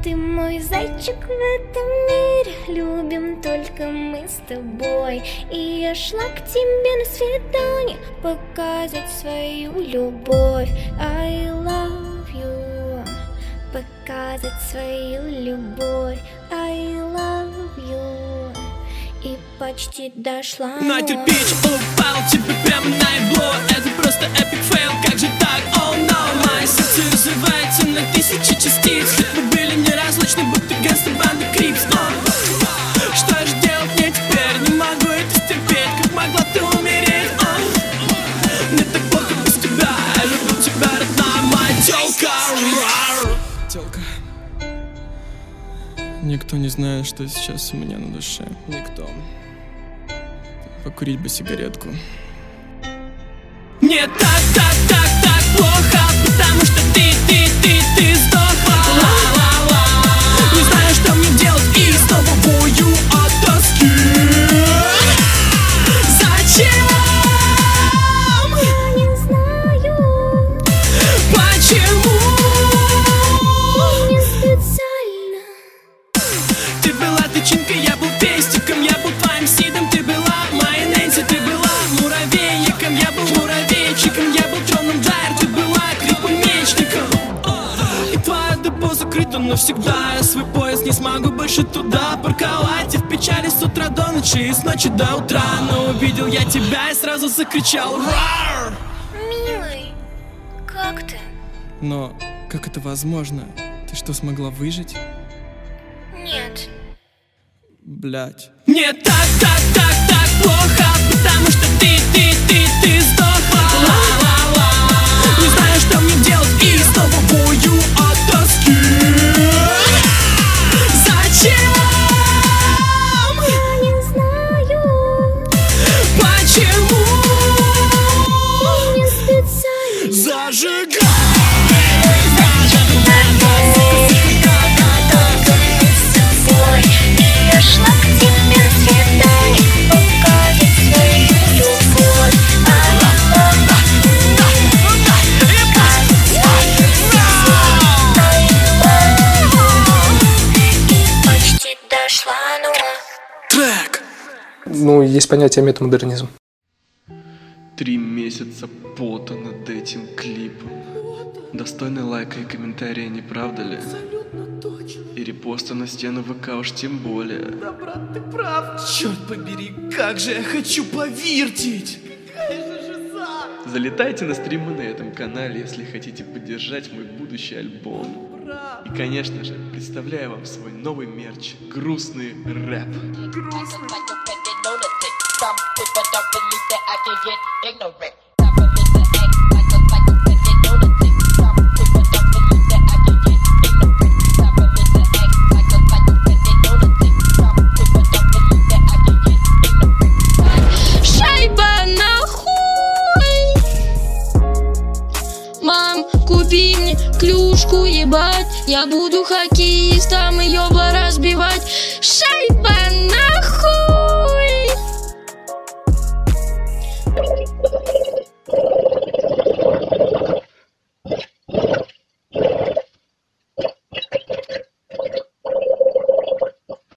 Ты мой зайчик в этом мире, любим только мы с тобой. И я шла к тебе на свидание, показать свою любовь. I love you, показать свою любовь. I love you, и почти дошла. На кирпич упал тебе прямо на ебло. Это просто эпик фейл, как же так, oh no. Мое сердце разрывается на тысячи частиц. Мы были неразлучны, будто гангстер-банда Крипс. Но что же делать мне теперь? Не могу это стерпеть, как могла ты умереть? Мне так плохо без тебя, я люблю тебя, родная моя тёлка. Тёлка, никто не знает, что сейчас у меня на душе. Никто. Покурить бы сигаретку. Мне так плохо, потому что ты сдохла. Не знаю, что мне делать, и снова бою от тоски. Зачем? Я не знаю, Почему? не специально. Ты была тычинкой, я был пестиком, я был твоим сидом. Ты была моей Нэнси, ты была муравейником, я был муравейчиком, я был Джоном Дайер, ты была крипомечником. И твое депо закрыто навсегда, я свой поезд не смогу больше туда парковать. И в печали с утра до ночи и с ночи до утра. Но увидел я тебя и сразу закричал «Рар!». Милый, как ты? Но как это возможно? Ты что, смогла выжить? Нет. Блять. Мне так плохо, потому что ты сдохла. Не знаю, что мне делать, и снова бою от тоски. Зачем? Я не знаю, Почему? не специально. Зажигай! Я шла к тебе на свидание, показать свою любовь. И почти дошла, но... Трек! Ну, есть понятие метамодернизм. 3 месяца пота над этим клипом. Достойный лайка и комментария, не правда ли? Абсолютно точно. И репоста на стену ВК уж тем более. Да, брат, ты прав. Черт побери, как же я хочу повиртить! Конечно же, за. Залетайте на стримы на этом канале, если хотите поддержать мой будущий альбом. Брат, И, конечно же, представляю вам свой новый мерч — грустный рэп. грустно. Some people don't believe that I can get ignorant. Шайба нахуй! Мам, купи мне клюшку, ебать. Я буду хоккеистом, ее разбивать. Шайба нахуй!